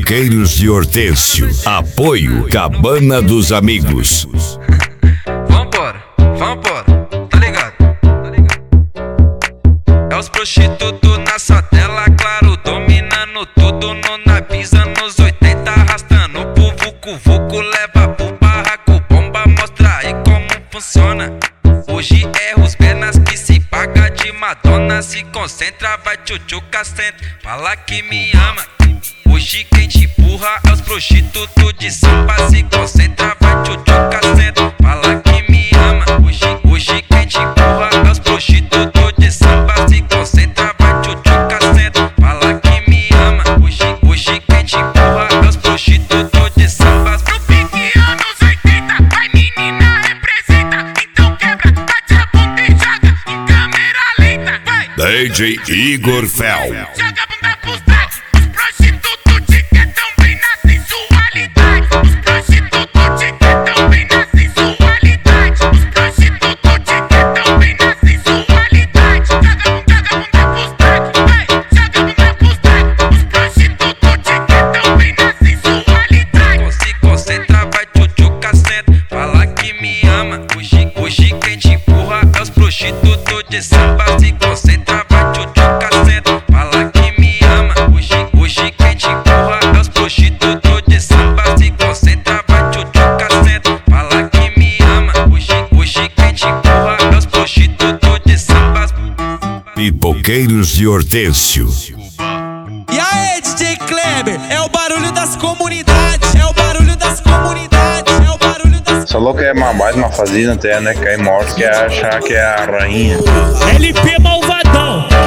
Pipoqueiros de Hortêncio. Apoio Cabana dos Amigos. Vambora, tá ligado? É os prostitutos na sua tela, claro, dominando tudo no nabis, anos 80, arrastando pro vucu-vucu, leva pro barraco, bomba, mostra aí como funciona. Hoje é os penas que se paga de Madonna, se concentra, vai tchutchuca, senta, fala que me ama. Hoje quem te empurra é os prostitutos de samba, se concentra, vai tchutchuca, senta, fala que me ama. Hoje quem te empurra é os prostitutos de samba, se concentra, vai tchutchuca, senta, fala que me ama. Hoje quem te empurra é os prostitutos de samba. No pique anos 80, vai menina representa, então quebra, bate a bunda e joga em câmera lenta, vai. DJ Igor Fel. Joga a bunda pros lados, os prostitutos te querem bem na sensualidade. Os prostitutos te querem bem na sensualidade. Os prostitutos te querem bem na sensualidade. Joga a bunda pros lados, vai. Joga a bunda pros lados, os prostitutos te querem bem na sensualidade. Se concentra, vai tchutchuca, senta, fala que me ama. Hoje quem te empurra é os prostitutos de samba, se concentra, vai tchutchuca, senta, fala que me ama. Hoje quem te empurra é os prostitutos de samba, se concentra, vai tchutchuca, senta, fala que me ama. Hoje quem te empurra é os prostitutos de samba. Pipoqueiros de Hortêncio. E aí, DJ Kleber, é o barulho das comunidades, é o barulho das comunidades, é o barulho das... Só louco é mais uma fazenda até, né? Cair morto que é achar que é a rainha. LP Malvadão.